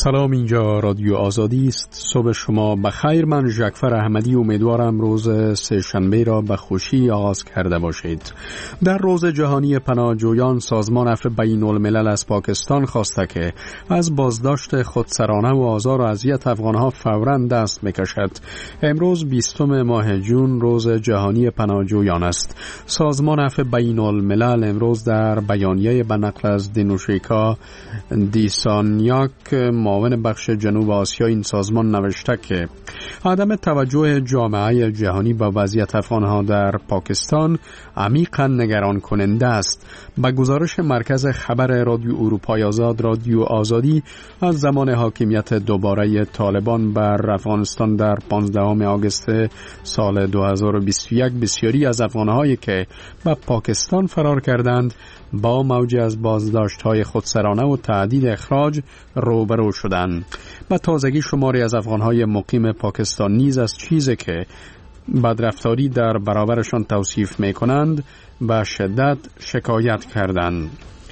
سلام، اینجا رادیو آزادی است. صبح شما بخیر. من ژکفر احمدی امیدوارم روز سه‌شنبه را به خوشی آغاز کرده باشید. در روز جهانی پناهجویان سازمان عفو بین الملل از پاکستان خواسته که از بازداشت خودسرانه و آزار و اذیت افغانها فوراً دست بکشد. امروز 20 ماه جون روز جهانی پناهجویان است. سازمان عفو بین الملل امروز در بیانیه به نقل از دینوشیکا دیسانیاک معاون بخش جنوب آسیا این سازمان نوشته که عدم توجه جامعه جهانی به وضعیت افغانها در پاکستان عمیقاً نگران کننده است. به گزارش مرکز خبر رادیو اروپای آزاد، رادیو آزادی، از زمان حاکمیت دوباره طالبان بر افغانستان در 15 آگوست سال 2021 بسیاری از افغانهایی که به پاکستان فرار کردند با موج از بازداشت‌های خودسرانه و تهدید اخراج روبرو شدند. و تازگی شماری از افغان‌های مقیم پاکستان نیز از چیزی که بدرفتاری در برابرشان توصیف می‌کنند به شدت شکایت کردند.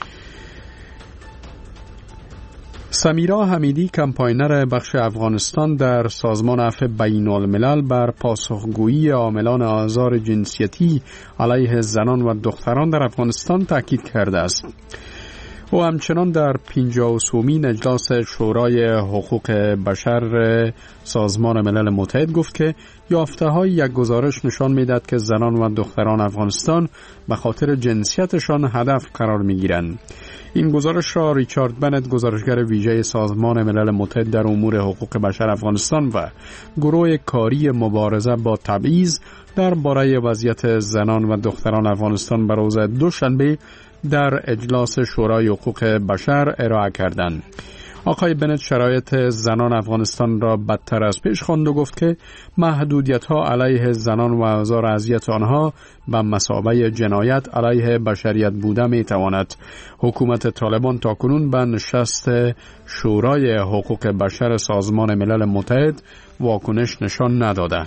سمیرا حمیدی، کمپاینر بخش افغانستان در سازمان عفو بین الملل، بر پاسخگویی عاملان آزار جنسیتی علیه زنان و دختران در افغانستان تاکید کرده است. او همچنان در 53مین اجلاس شورای حقوق بشر سازمان ملل متحد گفت که یافته‌های یک گزارش نشان می‌دهد که زنان و دختران افغانستان به خاطر جنسیتشان هدف قرار می‌گیرند. این گزارش را ریچارد بنت، گزارشگر ویژه سازمان ملل متحد در امور حقوق بشر افغانستان و گروه کاری مبارزه با تبعیض درباره وضعیت زنان و دختران افغانستان به روز دوشنبه در اجلاس شورای حقوق بشر ارائه کردند. آقای بنت شرایط زنان افغانستان را بدتر از پیش خواند و گفت که محدودیت‌ها علیه زنان و آزار و اذیت آنها به مثابه جنایت علیه بشریت بوده می‌تواند. حکومت طالبان تاکنون به نشست شورای حقوق بشر سازمان ملل متحد واکنش نشان نداده.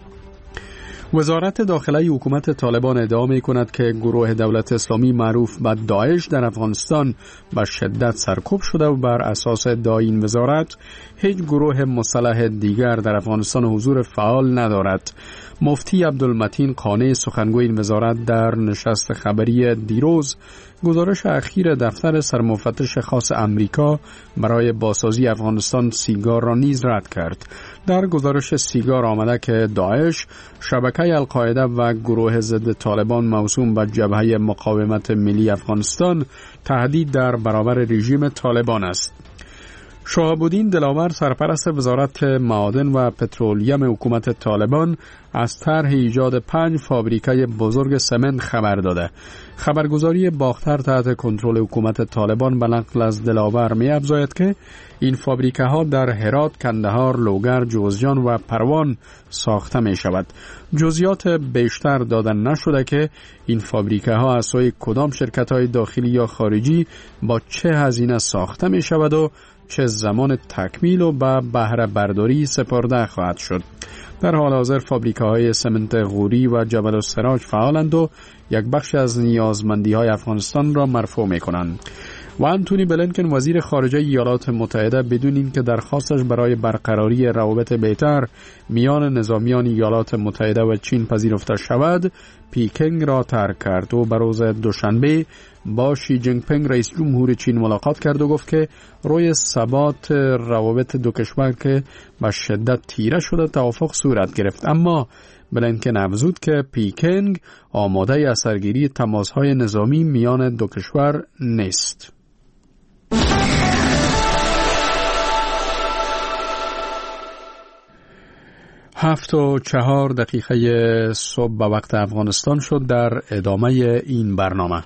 وزارت داخلی حکومت طالبان ادعا می‌کند که گروه دولت اسلامی معروف به داعش در افغانستان به شدت سرکوب شده و بر اساس ادعای این وزارت هیچ گروه مسلح دیگر در افغانستان حضور فعال ندارد. مفتی عبدالمتین قانع، سخنگوی این وزارت، در نشست خبری دیروز گزارش اخیر دفتر سرمفتش خاص امریکا برای بازسازی افغانستان سیگار را نیز رد کرد. در گزارش سیگار آمده که داعش، شبکه القاعده و گروه ضد طالبان موسوم به جبهه مقاومت ملی افغانستان تهدید در برابر رژیم طالبان است. شهاب الدین دلاور، سرپرست وزارت معادن و پترولیم حکومت طالبان، از طرح ایجاد 5 فابریکه بزرگ سمنت خبر داده. خبرگزاری باختر تحت کنترل حکومت طالبان به نقل از دلاور می‌افزاید که این فابریکه ها در هرات، کندهار، لوگر، جوزجان و پروان ساخته می شود. جزئیات بیشتر دادن نشده که این فابریکه ها از سوی کدام شرکت های داخلی یا خارجی با چه هزینه ساخته می شود و چه زمان تکمیل و به بهره برداری سپرده خواهد شد. در حال حاضر فابریکه های سمنت غوری و جبل السراج فعالند و یک بخش از نیازمندی های افغانستان را مرفوع می کنند. و انتونی بلینکن، وزیر خارجه ایالات متحده، بدون اینکه درخواستش برای برقراری روابط بهتر میان نظامیان ایالات متحده و چین پذیرفته شود، پیکنگ را ترک کرد و به روز دوشنبه با شی جینگ پینگ رئیس جمهور چین ملاقات کرد و گفت که روی ثبات روابط دو کشور که به شدت تیره شده توافق صورت گرفت. اما بلینکن افزود که پیکنگ آماده اثرگیری تماس‌های نظامی میان دو کشور نیست. 7:04 صبح به وقت افغانستان شد. در ادامه این برنامه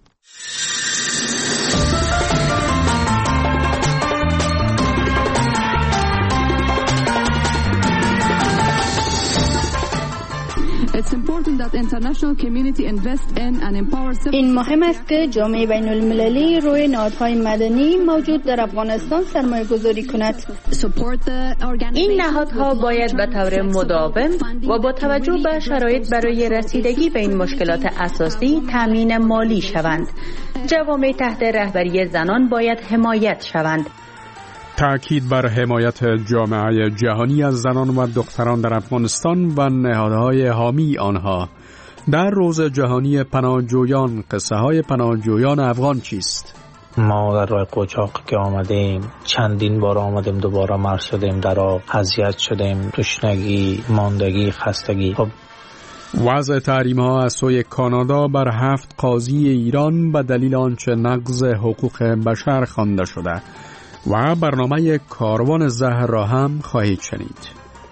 این مهم است که جامعه بین المللی روی نهادهای مدنی موجود در افغانستان سرمایه گذاری کند. این نهادها باید به طور مداوم و با توجه به شرایط برای رسیدگی به این مشکلات اساسی تامین مالی شوند. جوامع تحت رهبری زنان باید حمایت شوند. تأکید بر حمایت جامعه جهانی از زنان و دختران در افغانستان و نهادهای حامی آنها. در روز جهانی پناهجویان، قصه های پناهجویان افغان چیست؟ ما در راه قاچاق که آمدیم چندین بار آمدیم، دوباره مرد شدیم، در آب اذیت شدیم، تشنگی، ماندگی، خستگی. وضع تحریم ها از سوی کانادا بر 7 قاضی ایران به دلیل آنچه نقض حقوق بشر خوانده شده و برنامه کاروان زهر را هم خواهید شنید.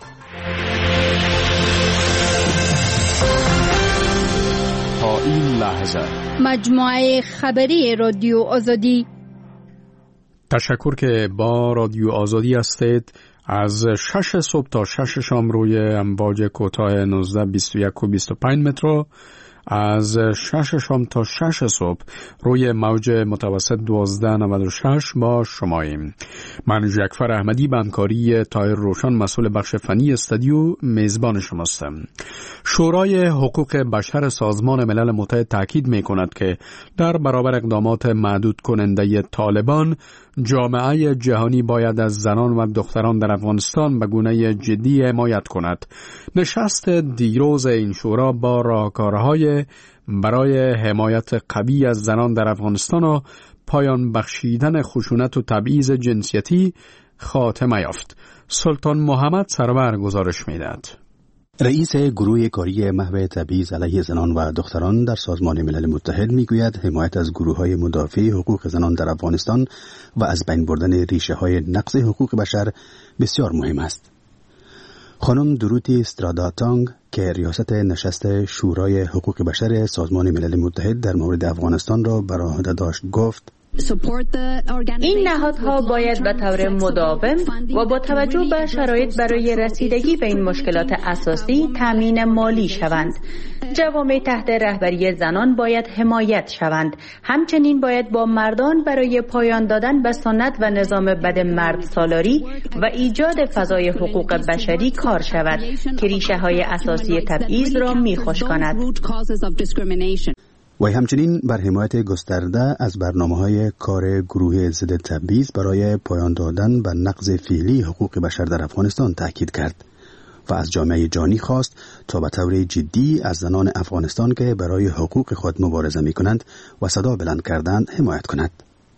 تا این لحظه مجموعه خبری رادیو آزادی. تشکر که با رادیو آزادی هستید. از 6 صبح تا 6 شام روی امواج کوتاه 19 21 و 25 متر، از 6 شام تا 6 صبح روی موج متوسط 1296 با شماییم. من جعفر احمدی به همکاری طاهر روشن مسئول بخش فنی استودیو میزبان شماستم. شورای حقوق بشر سازمان ملل متحد تاکید می‌کند که در برابر اقدامات محدود کننده طالبان، جامعه جهانی باید از زنان و دختران در افغانستان به گونه جدی حمایت کند. نشست دیروز این شورا با راهکارهای برای حمایت قوی از زنان در افغانستان و پایان بخشیدن خشونت و تبعیض جنسیتی خاتمه یافت. سلطان محمد سرور گزارش می‌دهد. رئیس گروه کاری محو تبعیض علیه زنان و دختران در سازمان ملل متحد میگوید حمایت از گروه‌های مدافع حقوق زنان در افغانستان و از بین بردن ریشه‌های نقض حقوق بشر بسیار مهم است. خانم دروتی استراداتانگ که ریاست نشست شورای حقوق بشر سازمان ملل متحد در مورد افغانستان را بر عهده داشت گفت: این نهادها باید به طور مداوم و با توجه به شرایط برای رسیدگی به این مشکلات اساسی تامین مالی شوند. جوامع تحت رهبری زنان باید حمایت شوند. همچنین باید با مردان برای پایان دادن به سنت و نظام بد مرد سالاری و ایجاد فضای حقوق بشری کار شود که ریشه های اساسی تبعیض را میخوش کند. و همچنین بر حمایت گسترده از برنامه‌های کار گروه ضد تبعیض برای پایان دادن به نقض فعلی حقوق بشر در افغانستان تاکید کرد و از جامعه جهانی خواست تا به طور جدی از زنان افغانستان که برای حقوق خود مبارزه می‌کنند و صدا بلند کردند حمایت کند.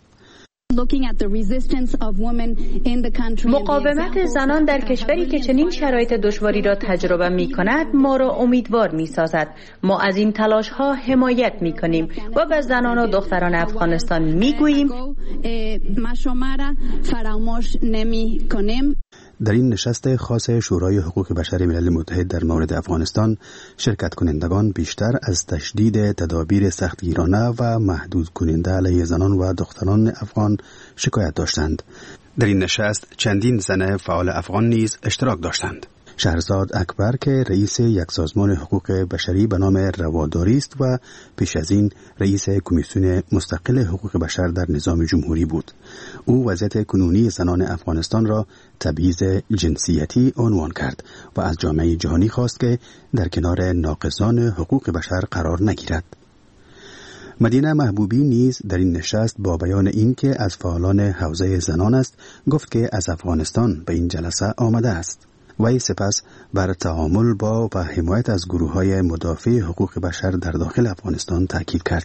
مقاومت زنان در کشوری که چنین شرایط دشواری را تجربه می کند ما را امیدوار می سازد. ما از این تلاش ها حمایت می کنیم و به زنان و دختران افغانستان می گوییم ما شما را فراموش نمی کنیم. در این نشست خاص شورای حقوق بشر ملل متحد در مورد افغانستان شرکت کنندگان بیشتر از تشدید تدابیر سختگیرانه و محدود کننده علیه زنان و دختران افغان شکایت داشتند. در این نشست چندین زن فعال افغان نیز اشتراک داشتند. شهرزاد اکبر که رئیس یک سازمان حقوق بشری به نام رواداری است و پیش از این رئیس کمیسیون مستقل حقوق بشر در نظام جمهوری بود. او وضعیت کنونی زنان افغانستان را تبعیض جنسیتی عنوان کرد و از جامعه جهانی خواست که در کنار ناقضان حقوق بشر قرار نگیرد. مدینه محبوبی نیز در این نشست با بیان این که از فعالان حوزه زنان است گفت که از افغانستان به این جلسه آمده است. و سپس بر تعامل با و حمایت از گروه‌های مدافع حقوق بشر در داخل افغانستان تاکید کرد.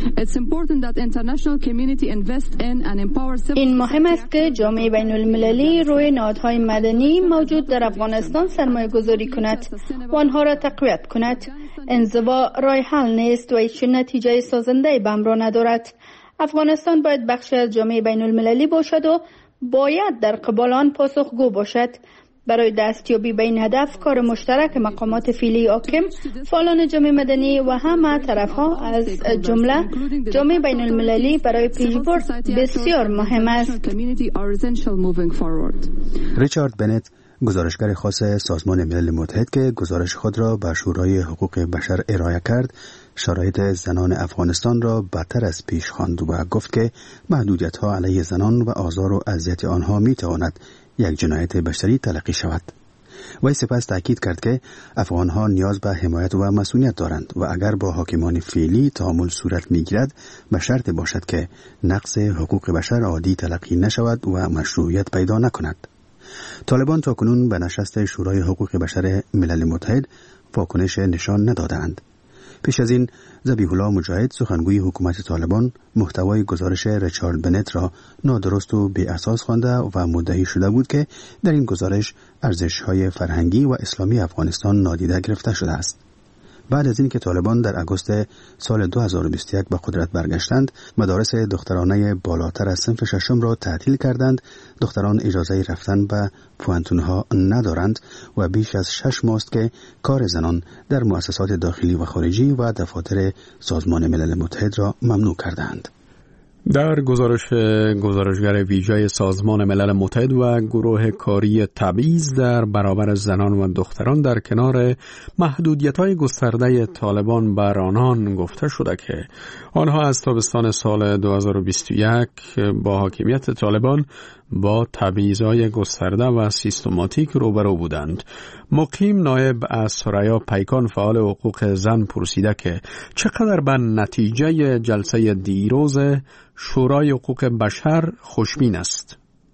این مهم است که جامعه بین المللی روی نهادهای مدنی موجود در افغانستان سرمایه گذاری کند و آنها را تقویت کند. انزوا راه حل نیست و هیچ نتیجه سازنده به همراه ندارد. افغانستان باید بخشی از جامعه بین المللی باشد و باید در قبال آن پاسخگو باشد. برای دستیابی به این هدف کار مشترک مقامات فعلی حاکم، فعالان جامعه مدنی و همه طرفها از جمله جامعه بین المللی برای پیشبرد بسیار مهم است. ریچارد بنت گزارشگر خاص سازمان ملل متحد که گزارش خود را به شورای حقوق بشر ارائه کرد، شرایط زنان افغانستان را بدتر از پیش خواند و گفت که محدودیت‌ها علیه زنان و آزار و اذیت آنها می‌تواند یک جنایت بشری تلقی شود. وی سپس تاکید کرد که افغانها نیاز به حمایت و مسئولیت دارند و اگر با حاکمان فعلی تعامل صورت میگیرد به شرط باشد که نقض حقوق بشر عادی تلقی نشود و مشروعیت پیدا نکند. طالبان تاکنون به نشست شورای حقوق بشر ملل متحد واکنش نشان ندادند. پیش از این ذبیح الله مجاهد سخنگوی حکومت طالبان محتوای گزارش ریچارد بنت را نادرست و بی اساس خوانده و مدعی شده بود که در این گزارش ارزش‌های فرهنگی و اسلامی افغانستان نادیده گرفته شده است. بعد از اینکه طالبان در آگوست سال 2021 به قدرت برگشتند، مدارس دخترانه بالاتر از صنف ششم را تعطیل کردند. دختران اجازه رفتن به پوانتونها ندارند و بیش از 6 ماه است که کار زنان در مؤسسات داخلی و خارجی و دفاتر سازمان ملل متحد را ممنوع کردند. در گزارشگر ویژه سازمان ملل متحد و گروه کاری تبعیض در برابر زنان و دختران در کنار محدودیت‌های گسترده طالبان بر آنان گفته شده که آنها از تابستان سال 2021 با حاکمیت طالبان با تبعیض‌های گسترده و سیستماتیک روبرو بودند. مقیم نایب از ثریا پیکان فعال حقوق زن پرسیده که چقدر به نتیجه جلسه دیروز شورای حقوق بشر خوشبین است.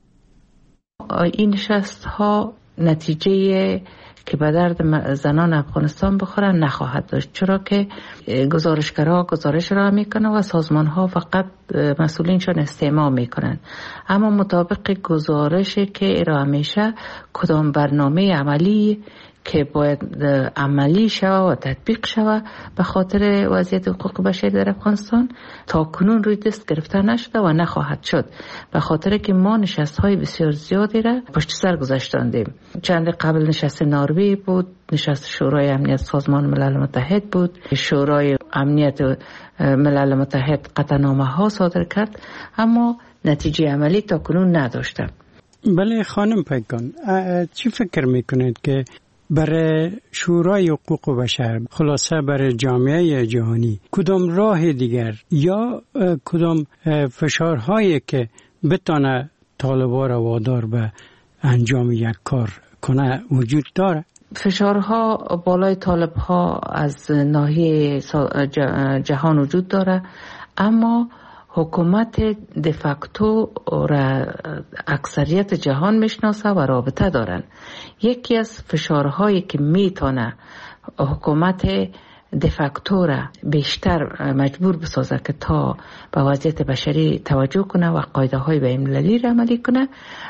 این نشست‌ها نتیجه که به درد زنان افغانستان بخورن نخواهد داشت، چرا که گزارشگرها گزارش را میکنن و سازمانها فقط مسئولینشان استماع میکنن، اما مطابق گزارشی که ارائه میشه کدام برنامه عملی که باید عملی شود و تطبیق شود به خاطر وضعیت حقوق بشر در افغانستان تا کنون روی دست گرفته نشده و نخواهد شد، به خاطر که ما نشست‌های بسیار زیادی را پشت سر گذاشتاندیم. چند قبل نشست ناروی بود، نشست شورای امنیت سازمان ملل متحد بود، شورای امنیت ملل متحد قطعنامه ها صادر کرد، اما نتیجه عملی تا کنون نداشته. بله خانم پیکان، چی فکر میکنید که برای شورای حقوق بشر، خلاصه برای جامعه جهانی، کدام راه دیگر یا کدام فشارهایی که بتونه طالبان را وادار به انجام یک کار کنه وجود داره؟ فشارها بالای طالبها از ناحیه جهان وجود داره، اما حکومت دفاکتو را اکثریت جهان میشناسه و رابطه دارن. یکی از فشارهایی که میتونه حکومت دفاکتو را بیشتر مجبور بسازه که تا به وضعیت بشری توجه کنه و قاعده های بین‌المللی را عملی کنه،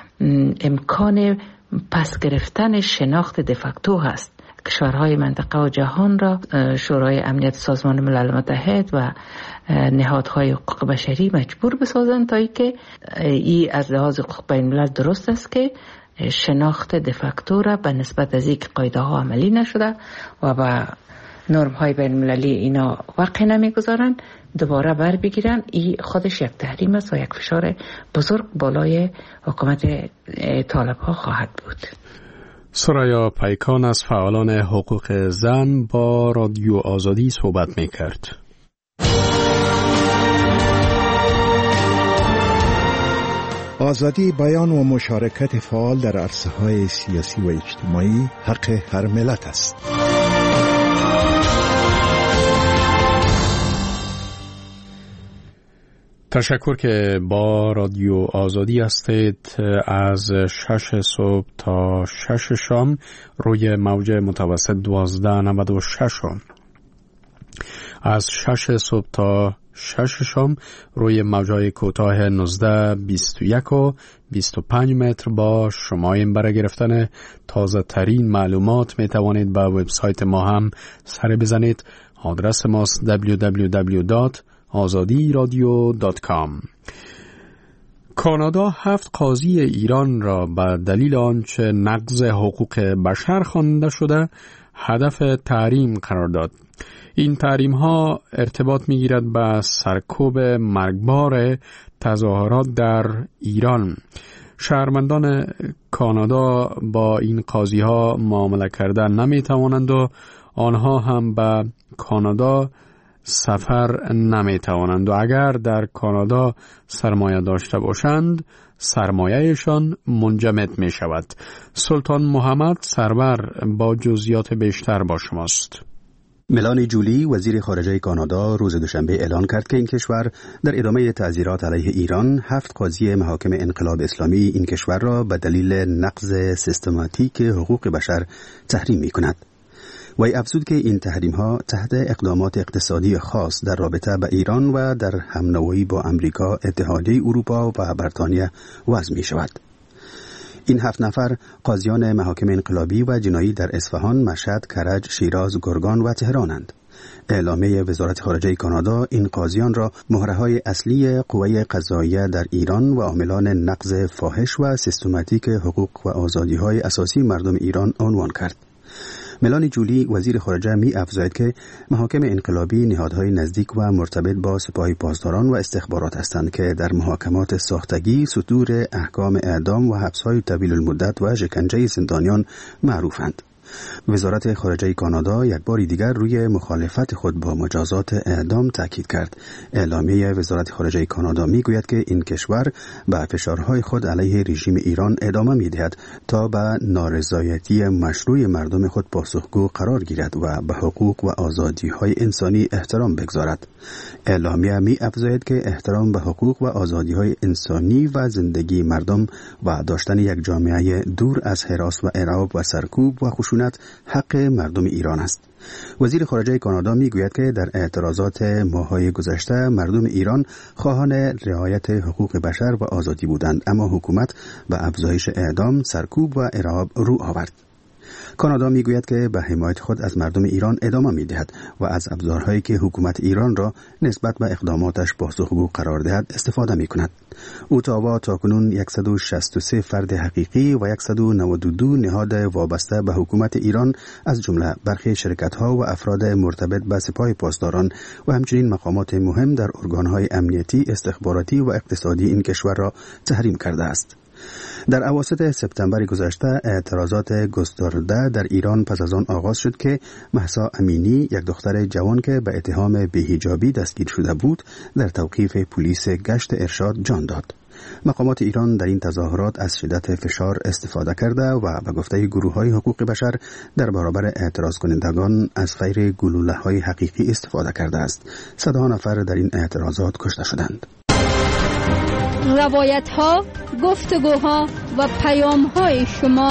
امکان پس گرفتن شناخت دفاکتو هست. کشورهای منطقه و جهان را شورای امنیت سازمان ملل متحد و نهادهای حقوق بشری مجبور بسازند تا اینکه این از لحاظ حقوق بین الملل درست است که شناخت دفاکتو را به نسبت از اینکه قاعده ها عملی نشده و به نرم های بین المللی اینا وقع نمیگذارن دوباره بر بگیرن. این خودش یک تحریم است و یک فشار بزرگ بالای حکومت طالب ها خواهد بود. ثریا پیکان از فعالان حقوق زن با رادیو آزادی صحبت می‌کرد. آزادی بیان و مشارکت فعال در عرصه‌های سیاسی و اجتماعی حق هر ملت است. تشکر که با رادیو آزادی هستید. از 6 صبح تا 6 شام روی موج متوسط 1296 از 6 صبح تا 6 شام روی موجای کوتاه 1921 و 25 متر با شمایل برای گرفتن تازه ترین معلومات می توانید به وبسایت ما هم سر بزنید. آدرس ماست www.azadiradio.com. کانادا 7 قاضی ایران را به دلیل آنچه نقض حقوق بشر خوانده شده هدف تحریم قرار داد. این تحریم ها ارتباط می گیرد به سرکوب مرگبار تظاهرات در ایران. شهروندان کانادا با این قاضی ها معامله کردن نمی توانند و آنها هم به کانادا سفر نمی توانند و اگر در کانادا سرمایه داشته باشند سرمایهشان منجمد می شود. سلطان محمد سرور با جزئیات بیشتر با شماست. ملانی جولی وزیر خارجه کانادا روز دوشنبه اعلان کرد که این کشور در ادامه تعزیرات علیه ایران 7 قاضی محاکم انقلاب اسلامی این کشور را به دلیل نقض سیستماتیک حقوق بشر تحریم می کند. وی افزود که این تحریم‌ها تحت اقدامات اقتصادی خاص در رابطه با ایران و در همنوایی با امریکا، اتحادیه اروپا و بریتانیا وضع می شود. این 7 نفر قاضیان محاکم انقلابی و جنایی در اصفهان، مشهد، کرج، شیراز، گرگان و تهرانند. اعلامیه وزارت خارجه کانادا این قاضیان را مهره‌های اصلی قوه قضاییه در ایران و عاملان نقض فاحش و سیستماتیک حقوق و آزادی‌های اساسی مردم ایران عنوان کرد. ملانی جولی وزیر خارجه می افزاید که محاکم انقلابی نهادهای نزدیک و مرتبط با سپاه پاسداران و استخبارات هستند که در محاکمات ساختگی، صدور احکام اعدام و حبس‌های طویل المدت و شکنجه زندانیان معروفند. وزارت خارجه کانادا یک بار دیگر روی مخالفت خود با مجازات اعدام تاکید کرد. اعلامیه وزارت خارجه کانادا میگوید که این کشور به فشارهای خود علیه رژیم ایران ادامه میدهد تا به نارضایتی مشروع مردم خود پاسخگو قرار گیرد و به حقوق و آزادی‌های انسانی احترام بگذارد. اعلامیه می افزاید که احترام به حقوق و آزادی‌های انسانی و زندگی مردم و داشتن یک جامعه دور از هراس و ارعاب و سرکوب و خشونت حق مردم ایران است. وزیر خارجه کانادا میگوید که در اعتراضات ماه‌های گذشته مردم ایران خواهان رعایت حقوق بشر و آزادی بودند، اما حکومت به افزایش اعدام، سرکوب و ارعاب رو آورد. کانادا میگوید که به حمایت خود از مردم ایران ادامه میدهد و از ابزارهایی که حکومت ایران را نسبت به اقداماتش پاسخگو قرار دهد استفاده میکند. اوتاوا تاکنون 163 فرد حقیقی و 192 نهاد وابسته به حکومت ایران از جمله برخی شرکت‌ها و افراد مرتبط به سپاه پاسداران و همچنین مقامات مهم در ارگان‌های امنیتی، استخباراتی و اقتصادی این کشور را تحریم کرده است. در اواسط سپتامبر گذشته اعتراضات گسترده در ایران پس از آن آغاز شد که مهسا امینی، یک دختر جوان که به اتهام بی‌حجابی دستگیر شده بود، در توقیف پلیس گشت ارشاد جان داد. مقامات ایران در این تظاهرات از شدت فشار استفاده کرده و به گفته گروه‌های حقوق بشر در برابر اعتراض کنندگان از فیر گلوله‌های حقیقی استفاده کرده است. صدها نفر در این اعتراضات کشته شدند. روایت‌ها، گفتگوها و پیام‌های شما.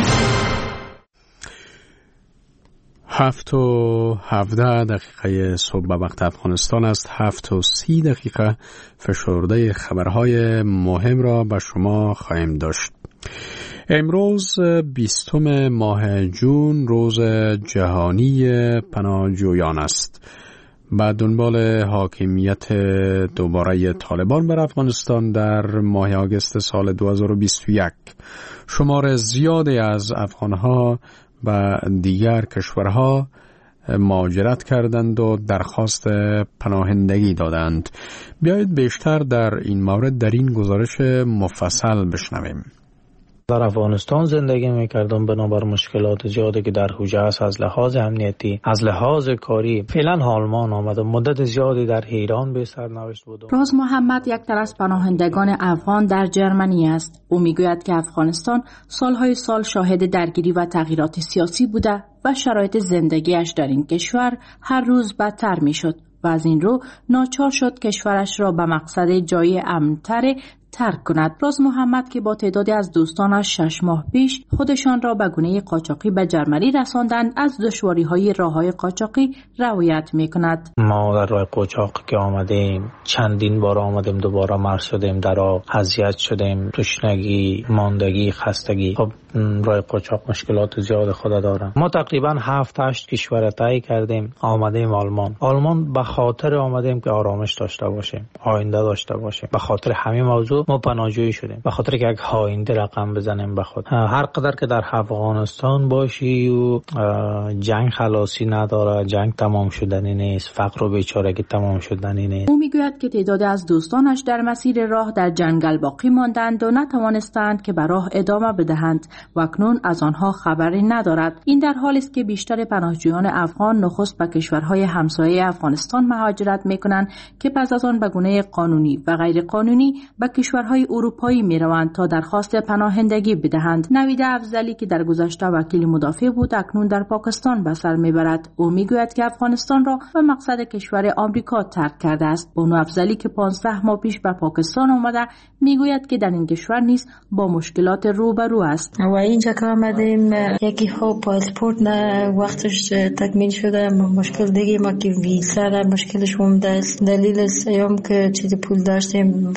7:17 صبح به وقت افغانستان است. 7:30 فشرده خبرهای مهم را به شما خواهیم داشت. امروز 20 ماه جون روز جهانی پناهجویان است. به دنبال حاکمیت دوباره طالبان بر افغانستان در ماه آگوست سال 2021 شمار زیادی از افغانها به دیگر کشورها مهاجرت کردند و درخواست پناهندگی دادند. بیایید بیشتر در این مورد در این گزارش مفصل بشنویم. در افغانستان زندگی میکردم، بنابر مشکلات زیادی که در حوزه است، از لحاظ امنیتی، از لحاظ کاری. فعلا حالمان آمدم، مدت زیادی در ایران به سرنوشت بودم. راز محمد یک تن از پناهندگان افغان در جرمنی است. او میگوید که افغانستان سالهای سال شاهد درگیری و تغییرات سیاسی بوده و شرایط زندگیش در این کشور هر روز بدتر میشد و از این رو ناچار شد کشورش را به مقصد جای امن‌تر ترک کند. راز محمد که با تعدادی از دوستانش 6 ماه پیش خودشان را به گونه قاچاقی به جرمنی رساندند، از دشواری‌های راه‌های قاچاقی روایت می‌کند. ما در راه قاچاق که آمدیم، چندین بار آمدیم، دوباره مر شدیم، در راه اذیت شدیم، تشنگی، ماندگی، خستگی. خب راه قاچاق مشکلات زیاد خود داره. ما تقریبا 7-8 کشور طی کردیم، آمدیم آلمان به خاطر آمدیم که آرامش داشته باشیم، آینده داشته باشیم. به خاطر همین موضوع ما پناهجویی شدیم، به خاطر که یک آینده رقم بزنیم به خود. هر قدر که در افغانستان باشی و جنگ خلاصی نداره، جنگ تمام شدنی نیست، فقر و بیچارگی تمام شدنی نیست. او میگوید که تعداد از دوستانش در مسیر راه در جنگل باقی ماندند و نتوانستند که به راه ادامه بدهند. و اکنون از آنها خبری ندارد. این در حالی است که بیشتر پناهجویان افغان نخست به کشورهای همسایه افغانستان مهاجرت میکنند که پس از آن به گونه قانونی و غیر قانونی به کشورهای اروپایی میروند تا درخواست پناهندگی بدهند. نوید افضلی که در گذشته وکیل مدافع بود اکنون در پاکستان به سر میبرد. او میگوید که افغانستان را به مقصد کشور آمریکا ترک کرده است. بانو افضلی که 15 ماه پیش به پاکستان آمده میگوید که در این کشور نیز با مشکلات روبرو است. و اینجا که آمدیم یکی خوب پاسپورت نه وقتش تکمیل شده، مشکل دیگه ما که ویزا را مشکلش اومده است. دلیل سیام که چیز پول داشتیم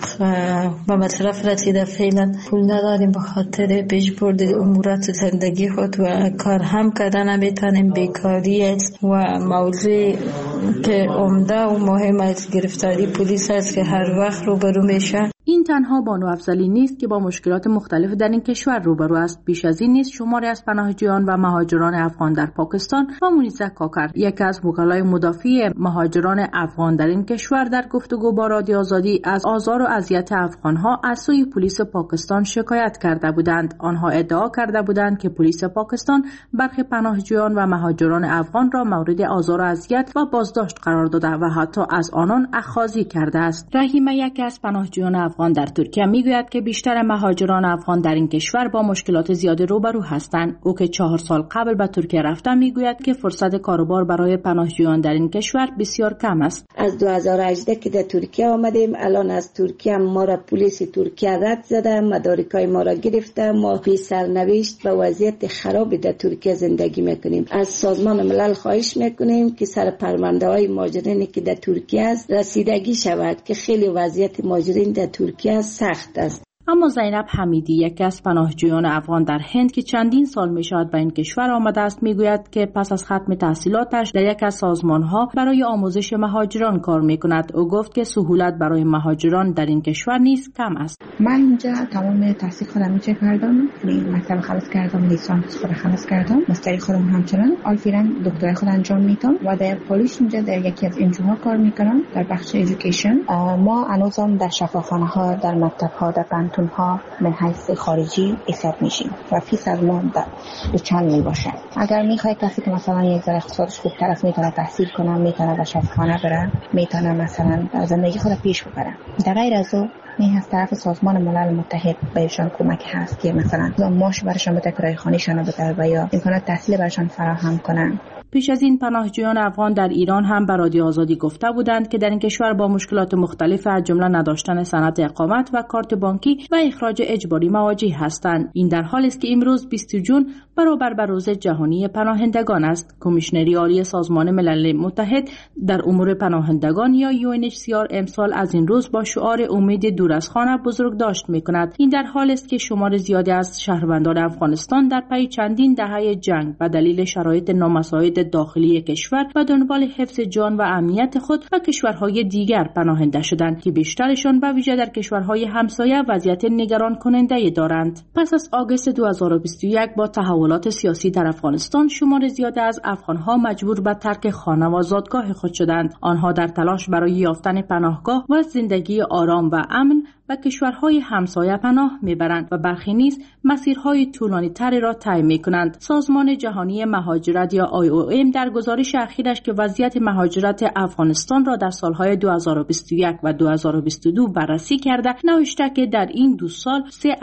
به مصرف رسیده، فعلا پول نداریم به خاطر پیش برد امورات زندگی خود و کار هم کردن نمیتونیم، بیکاری است و موضوع که عمده و مهم است گرفتاری پلیس است که هر وقت روبرو میشه. این تنها بانو افضلی نیست که با مشکلات مختلف در این کشور روبرو است. بیش از این نیز شماری از پناهجویان و مهاجران افغان در پاکستان و مونیزه کاکر، یکی از وکلای مدافع مهاجران افغان در این کشور، در گفتگو با رادیو آزادی از آزار و اذیت افغانها از سوی پلیس پاکستان شکایت کرده بودند. آنها ادعا کرده بودند که پلیس پاکستان برخی پناهجویان و مهاجران افغان را مورد آزار و اذیت و بازداشت قرار داده و حتی از آنان اخاذی کرده است. رحیمه، یکی از پناهجویان افغان در ترکیه، میگوید که بیشتر مهاجران افغان در این کشور با مشکلات زیاد روبرو هستند. او که 4 سال قبل به ترکیه رفته میگوید که فرصت کاروبار برای پناهجویان در این کشور بسیار کم است. از 2018 که در ترکیه آمدیم، الان از ترکیه ما را پلیس ترکیه رد زده، مدارکای ما را گرفته، ما بی سرنوشت و وضعیت خرابی در ترکیه زندگی میکنیم. از سازمان ملل خواهش میکنیم که سر پرونده های مهاجرینی که در ترکیه است رسیدگی شود که خیلی وضعیت مهاجرین در ترکیه سخت است. اما زینب حمیدی، یکی از پناهجویان افغان در هند که چندین سال میشود به این کشور آمده است، میگوید که پس از ختم تحصیلاتش در یک از سازمانها برای آموزش مهاجران کار میکند. او گفت که سهولت برای مهاجران در این کشور نیز کم است. من اینجا تمام تحصیل خودم اینجا کردم، مکتب خلاص کردم، لیسانس خودم خلاص کردم، مستری خودم همچنان آلفیرن دکترای خودم انجام میدم و در پلیس اینجا در یکی از انجوها کار میکنم در بخش ایژوکیشن. ما هنوزم در شفاخانه ها، در مکتب ها، در ها من حیث خارجی حساب میشیم و فیس از ما به چند می باشه. اگر میخواد کسی که مثلا یک ذره اقتصادش خوبتر است میتونه تحصیل کنه، میتونه به شفاخانه بره، میتونه مثلا زندگی خود پیش ببره. در غیر از او این از طرف سازمان ملل متحد بهشان کمک هست که مثلا ماش برشان بده، کرایه خانه‌شان بده و یا امکانات تحصیل برشان فراهم کنن. پیش از این پناهجویان افغان در ایران هم به رادیو آزادی گفته بودند که در این کشور با مشکلات مختلف از جمله نداشتن سند اقامت و کارت بانکی و اخراج اجباری مواجه هستند. این در حالی است که امروز 20 جون برابر با روز جهانی پناهندگان است. کمیشنری عالی سازمان ملل متحد در امور پناهندگان یا UNHCR امسال از این روز با شعار امید دور از خانه بزرگداشت می‌کند. این در حالی است که شمار زیادی از شهروندان افغانستان در پی چندین دهه جنگ به دلیل شرایط نامساعد داخلی کشور و دنبال حفظ جان و امنیت خود و کشورهای دیگر پناهنده شدند که بیشترشان به ویژه در کشورهای همسایه وضعیت نگران کننده دارند. پس از آگوست 2021 با تحولات سیاسی در افغانستان شمار زیاد از افغانها مجبور به ترک خانه و زادگاه خود شدند. آنها در تلاش برای یافتن پناهگاه و زندگی آرام و امن و کشورهای همسایه پناه میبرند و برخی نیز مسیرهای طولانی تری را طی میکنند. سازمان جهانی مهاجرت یا IOM در گزارش اخیرش که وضعیت مهاجرت افغانستان را در سالهای 2021 و 2022 بررسی کرده نوشته که در این 2 سال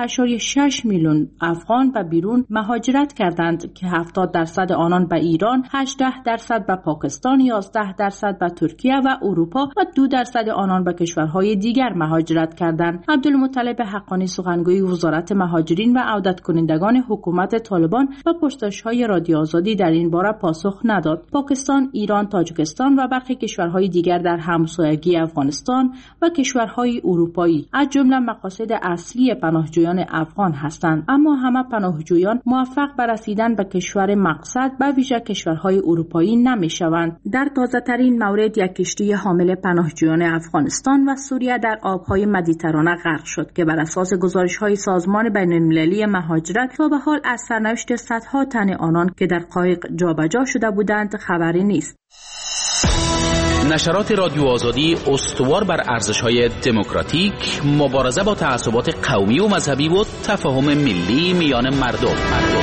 3.6 میلیون افغان به بیرون مهاجرت کردند که 70% آنان به ایران، 18% به پاکستان، 11% به ترکیه و اروپا و 2% آنان به کشورهای دیگر مهاجرت کردند. عبدالمطلب حقانی سخنگوی وزارت مهاجرین و عودت کنندگان حکومت طالبان و پرسش‌های رادیو آزادی در این باره پاسخ نداد. پاکستان، ایران، تاجیکستان و برخی کشورهای دیگر در همسایگی افغانستان و کشورهای اروپایی از جمله مقاصد اصلی پناهجویان افغان هستند، اما همه پناهجویان موفق به رسیدن به کشور مقصد به ویژه کشورهای اروپایی نمی‌شوند. در تازه‌ترین مورد یک کشتی حامل پناهجویان افغانستان و سوریه در آب‌های مدیترانه غرق شد که بر اساس گزارش‌های سازمان بین‌المللی مهاجرت تا به حال از سرنوشت صدها تن آنان که در قایق جابجا شده بودند خبری نیست. نشرات رادیو آزادی استوار بر ارزش‌های دموکراتیک، مبارزه با تعصبات قومی و مذهبی و تفاهم ملی میان مردم.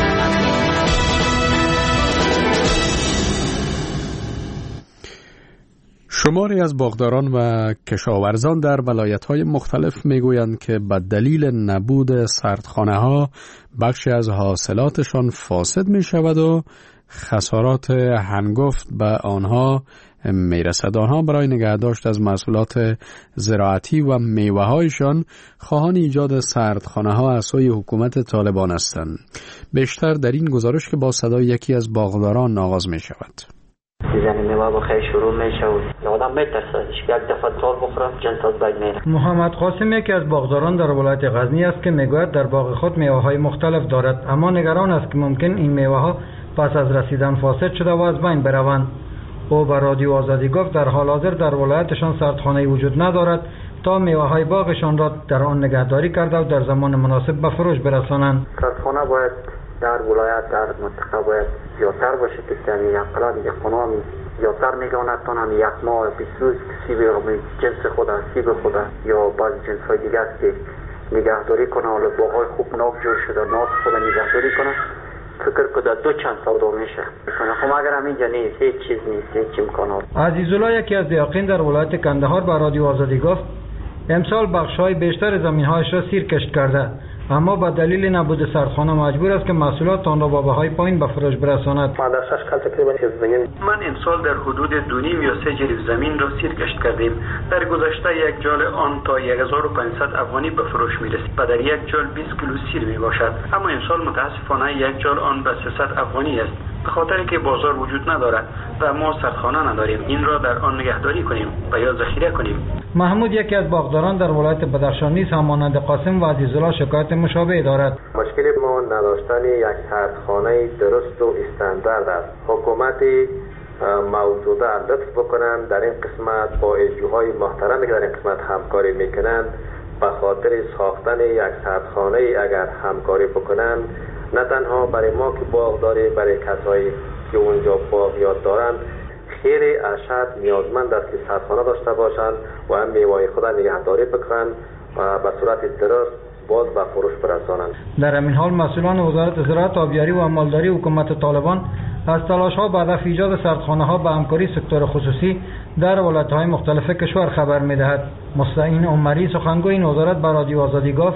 شماری از باغداران و کشاورزان در ولایت‌های مختلف میگویند که به دلیل نبود سردخانه‌ها بخشی از حاصلاتشان فاسد می‌شود و خسارات هنگفت به آنها میرسد. آنها برای نگهداشت از محصولات زراعتی و میوه‌هایشان خواهان ایجاد سردخانه‌ها از سوی حکومت طالبان هستند. بیشتر در این گزارش که با صدای یکی از باغداران آغاز می‌شود. میوه بخیر شروع میشه و آدم میترسه یک دفعه تال بخورم جنتات باید میره. محمد قاسم یکی از باغداران در ولایت غزنی است که میگوید در باغ خود میوه‌های مختلف دارد، اما نگران است که ممکن این میوه‌ها پس از رسیدن فاسد شده و از بین بروند. او به رادیو آزادی گفت در حال حاضر در ولایتشان سردخانه‌ای وجود ندارد تا میوه‌های باغشان را در آن نگهداری کرده و در زمان مناسب به فروش برسانند. سردخانه باید در ولایت در منطقه باید زیادتر باشه که اقلا دیگه خانه زیادتر نگاه نتونن، یک ماه 20 روز سیب جنس خود سیب خود یا بعض جنس‌های دیگه است که نگهداری کنه. حالا باغ‌های خوب ناب جور شده ناب خود نگهداری کنه، فکر کنه دو چند سودا میشه. خب اگر همینجا نیست هیچ چیز نیست، هیچ امکانات. عزیزالله یکی از دیاقین در ولایت کندهار به رادیو آزادی گفت امسال بخش‌های بیشتر زمین‌هایش را سیر کشت کرده، اما با دلیل نبود سردخانه مجبور است که محصولات آن را با بهای پایین به فروش برساند. من امسال در حدود 2.5 یا 3 جریب زمین را سیر کشت کردیم. در گذشته یک جال آن تا 1500 افغانی به فروش می‌رسید و در یک جال 20 کیلو سیر میباشد، اما امسال متاسفانه یک جال آن به 300 افغانی است، به خاطر که بازار وجود ندارد و ما سردخانه نداریم این را در آن نگهداری کنیم و یا ذخیره کنیم. محمود یکی از باغداران در ولایت بدخشان نیز همانند قاسم و عزیزالله شکایت مشابه دارد. مشکل ما نداشتن یک سردخانه درست و استاندارد است. حکومت موجوده لطف بکنند در این قسمت با ایجوهای محترمی که در این قسمت همکاری میکنند به خاطر ساختن یک سردخانه اگر همکاری بکنند، نه تنها برای ما که باغ داریم، برای کسایی که اونجا باغیات دارند خیلی اشد نیازمند است که سردخانه داشته باشند و هم میوه خود نگهداری بکنند و به صورت درست باز به فروش برسانند. در همین حال مسئولان وزارت زراعت، آبیاری و مالداری حکومت طالبان از تلاش‌ها به هدف ایجاد سردخانه‌ها به همکاری سکتور خصوصی در ولایت‌های مختلف کشور خبر می‌دهد. مستعین عمری سخنگوی این وزارت به رادیو آزادی گفت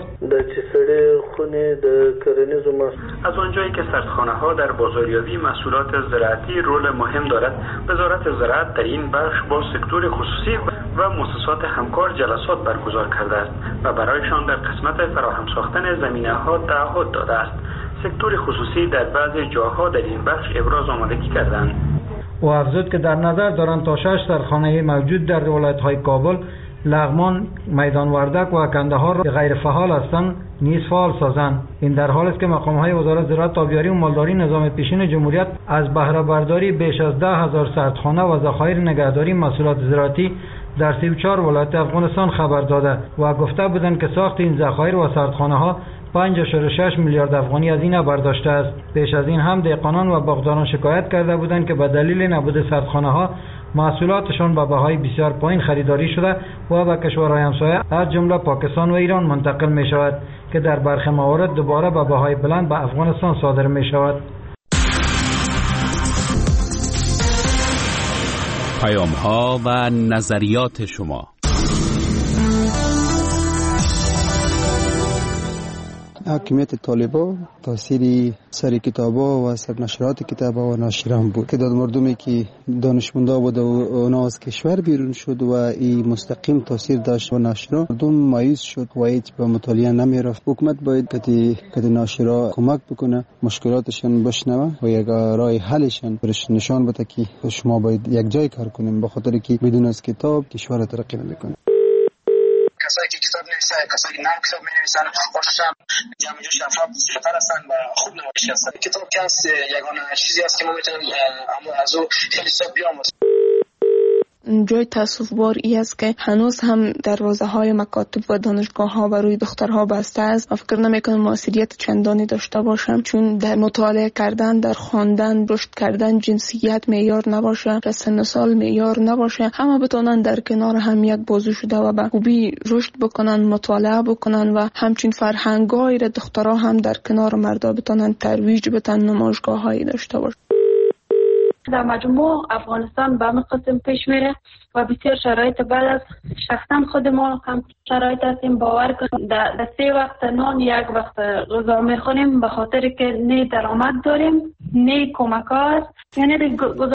از آنجایی که سردخانه‌ها در بازاریابی محصولات زراعتی رول مهم دارد، وزارت زراعت در این بخش با سکتور خصوصی و مؤسسات همکار جلسات برگزار کرده است و برایشان در قسمت فراهم ساختن زمینه‌ها تعهد داده است. سکتور خصوصی در بعضی جاها در این بخش ابراز آمادگی کردند. او افزود که در نظر دارند تا 6 سردخانه موجود در ولایت‌های کابل، لغمان، میدان وردک و کندهار غیر فعال هستند نیز فعال سازند. این در حالی است که مقام‌های وزارت زراعت، آبیاری و مالداری نظام پیشین جمهوریت از بهره برداری بیش از 10,000 سردخانه و ذخایر نگهداری محصولات زراعتی در 34 ولایت افغانستان خبر داده و گفته بودند که ساخت این ذخایر و سردخانه‌ها 5.6 میلیارد افغانی از این برداشته است. پیش از این هم دهقانان و باغداران شکایت کرده بودند که به دلیل نبود سردخانه‌ها محصولاتشان به بهای بسیار پایین خریداری شده و به کشورهای همسایه از جمله پاکستان و ایران منتقل می شود که در برخی موارد دوباره به بهای بلند به افغانستان صادر می شود. پیام‌ها و نظریات شما. حاکمیت طالبا تاثیر سر کتابا و سر نشرات کتابا و ناشران بود. تعداد مردمی که دانشمندا بود و اونا از کشور بیرون شد و این مستقیم تاثیر داشت و ناشران مردم مایوس شد و هیچ به مطالعه نمیرفت. حکومت باید که ناشرا کمک بکنه، مشکلاتشان بشنوه و یک راه حلشان برش نشان بده که شما باید یک جای کار کنیم، به خاطر که بدون از کتاب کشور ترقی نمیکنه. کسایی که کتاب نویسن، کسایی که نام کتاب می‌نویسن، خوشش هم جمع جوش افراد سفر هستن و خوب نمایشی هستن. کتاب که هست یگانه چیزی است که ما میتونیم از او خیلی حساب بیاموزیم. جای تأسف بار ای است که هنوز هم دروازه های مکاتب و دانشگاه ها بروی دخترها بسته است. من فکر نمیکنم موثریت چندانی داشته باشم، چون در مطالعه کردن، در خواندن، رشد کردن جنسیت معیار نباشه، سن و سال معیار نباشه. همه بتونن در کنار هم یک بازو شده و به خوبی رشد بکنن، مطالعه بکنن و همچین فرهنگای را دخترها هم در کنار مردا بتونن ترویج بدن، نمایشگاهایی داشته باشن. در مجموع افغانستان به همین قسم پیش میره و بسیار شرایط بعد از شخصا خود ما هم شرایط هستیم. باور کنیم در 3 وقت نان 1 وقت غذا میخوریم، به خاطر که نه درآمد داریم نه کمک هست. یعنی